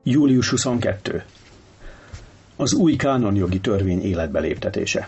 Július 22. Az új kánonjogi törvény életbe léptetése.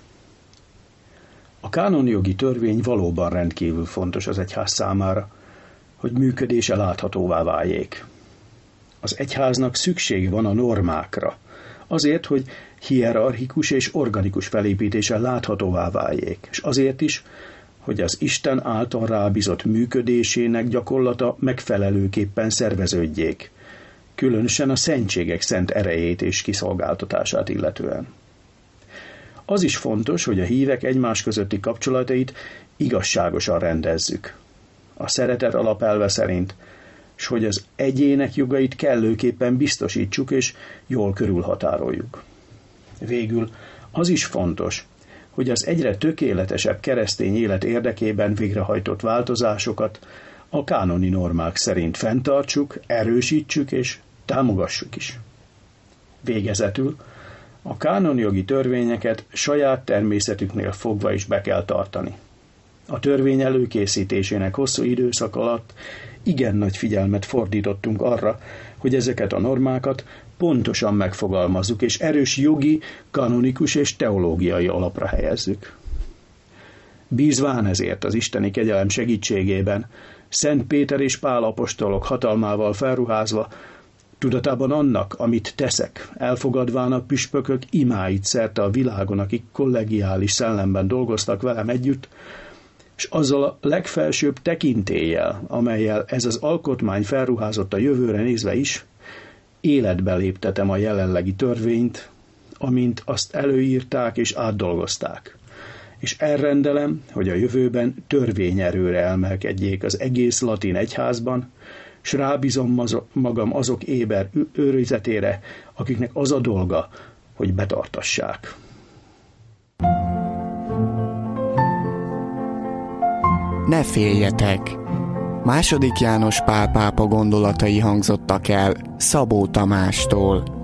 A kánonjogi törvény valóban rendkívül fontos az egyház számára, hogy működése láthatóvá váljék. Az egyháznak szükség van a normákra, azért, hogy hierarchikus és organikus felépítése láthatóvá váljék, és azért is, hogy az Isten által rábízott működésének gyakorlata megfelelőképpen szerveződjék, különösen a szentségek szent erejét és kiszolgáltatását illetően. Az is fontos, hogy a hívek egymás közötti kapcsolatait igazságosan rendezzük, a szeretet alapelve szerint, s hogy az egyének jogait kellőképpen biztosítsuk és jól körülhatároljuk. Végül az is fontos, hogy az egyre tökéletesebb keresztény élet érdekében végrehajtott változásokat a kánoni normák szerint fenntartsuk, erősítsük és támogassuk is. Végezetül a kánonjogi törvényeket saját természetüknél fogva is be kell tartani. A törvény előkészítésének hosszú időszak alatt igen nagy figyelmet fordítottunk arra, hogy ezeket a normákat pontosan megfogalmazzuk, és erős jogi, kanonikus és teológiai alapra helyezzük. Bízván ezért az isteni kegyelem segítségében, Szent Péter és Pál apostolok hatalmával felruházva, tudatában annak, amit teszek, elfogadván a püspökök imáit szerte a világon, akik kollegiális szellemben dolgoztak velem együtt, és azzal a legfelsőbb tekintéllyel, amellyel ez az alkotmány felruházott a jövőre nézve is, életbe léptetem a jelenlegi törvényt, amint azt előírták és átdolgozták. És elrendelem, hogy a jövőben törvényerőre emelkedjék az egész latin egyházban, s rábízom magam azok éber őrizetére, akiknek az a dolga, hogy betartassák. Ne féljetek! II. János Pál pápa gondolatai hangzottak el Szabó Tamástól.